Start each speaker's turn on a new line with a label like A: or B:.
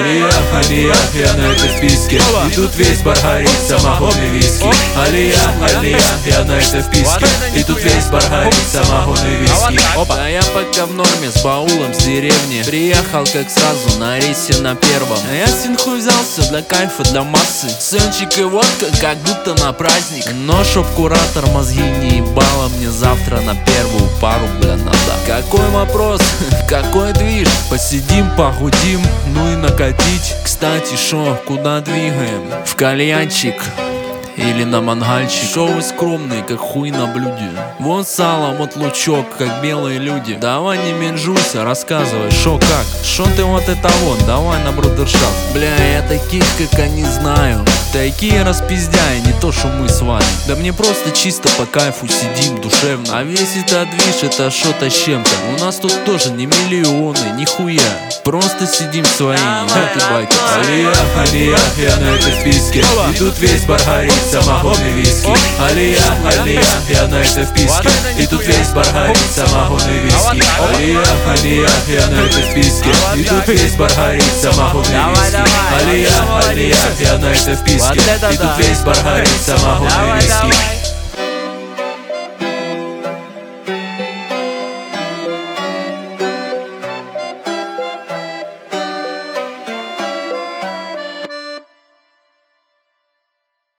A: Алия, алия, я на этой вписке. И тут весь бар горит, самогонный виски. Алия, алия, я на этой вписке. И тут весь бар горит, самогонный виски.
B: А я пока в норме с баулом с деревни. Приехал как сразу на рейсе на первом. А я синху взялся для кайфа, для массы. Сенчик и водка, как будто на праздник. Но чтоб куратор мозги не ебало, мне завтра на первую пару, бля, надо. Какой вопрос, какой движ? Посидим, похудим, ну и накатить. Кстати, шо, куда двигаем? В кальянчик или на мангальчик? Шо вы скромные, как хуй на блюде? Вот сало, вот лучок, как белые люди. Давай не менжуйся, рассказывай, шо как? Шо ты вот это вот, давай на брудершафт. Бля, я таких, как они, знаю. Такие распиздяи, не то что мы с вами. Да мне просто чисто по кайфу сидим, душевно. А весь этот движ, это что-то с чем-то. У нас тут тоже не миллионы, нихуя. Просто сидим своими, вот и байка.
A: Алия, алия, я на этой вписке. И тут весь бар горит, самогонный виски. Алия, алия, я на этой вписке. И тут весь бар горит, самогонный виски. Алия, алия, я на этой вписке. И тут весь бар горит, самогонный виски. Алия, алия, я на этой вписке. И тут весь бар горит, самогонный виски.